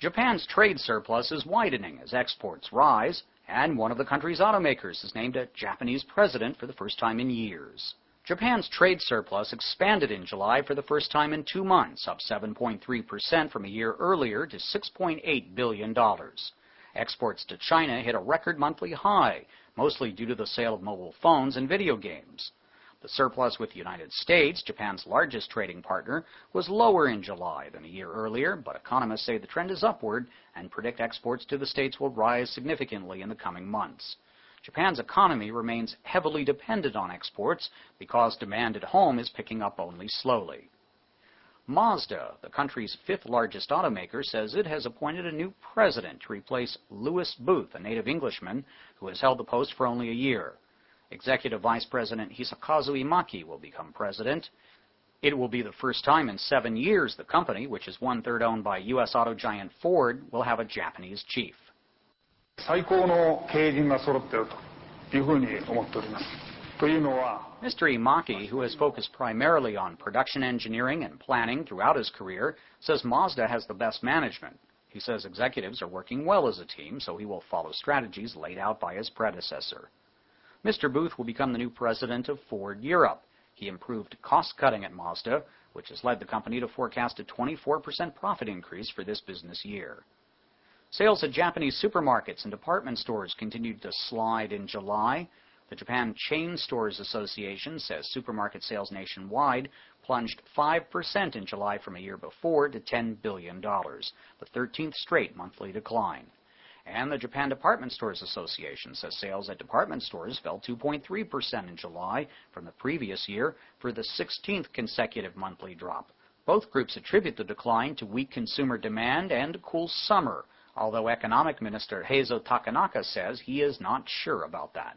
Japan's trade surplus is widening as exports rise, and one of the country's automakers has named a Japanese president for the first time in years. Japan's trade surplus expanded in July for the first time in 2 months, up 7.3% from a year earlier to $6.8 billion. Exports to China hit a record monthly high, mostly due to the sale of mobile phones and video games. The surplus with the United States, Japan's largest trading partner, was lower in July than a year earlier, but economists say the trend is upward and predict exports to the States will rise significantly in the coming months. Japan's economy remains heavily dependent on exports because demand at home is picking up only slowly. Mazda, the country's fifth largest automaker, says it has appointed a new president to replace Louis Booth, a native Englishman who has held the post for only a year. Executive Vice President Hisakazu Imaki will become president. It will be the first time in 7 years the company, which is 1/3 owned by U.S. auto giant Ford, will have a Japanese chief. Mr. Imaki, who has focused primarily on production engineering and planning throughout his career, says Mazda has the best management. He says executives are working well as a team, so he will follow strategies laid out by his predecessor. Mr. Booth will become the new president of Ford Europe. He improved cost-cutting at Mazda, which has led the company to forecast a 24% profit increase for this business year. Sales at Japanese supermarkets and department stores continued to slide in July. The Japan Chain Stores Association says supermarket sales nationwide plunged 5% in July from a year before to $10 billion, the 13th straight monthly decline. And the Japan Department Stores Association says sales at department stores fell 2.3% in July from the previous year for the 16th consecutive monthly drop. Both groups attribute the decline to weak consumer demand and a cool summer, although Economic Minister Heizo Takanaka says he is not sure about that.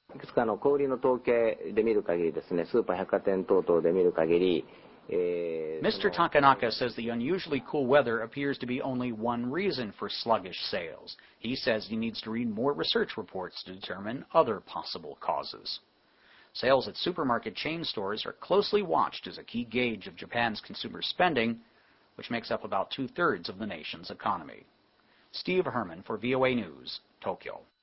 Mr. Takanaka says the unusually cool weather appears to be only one reason for sluggish sales. He says he needs to read more research reports to determine other possible causes. Sales at supermarket chain stores are closely watched as a key gauge of Japan's consumer spending, which makes up about 2/3 of the nation's economy. Steve Herman for VOA News, Tokyo.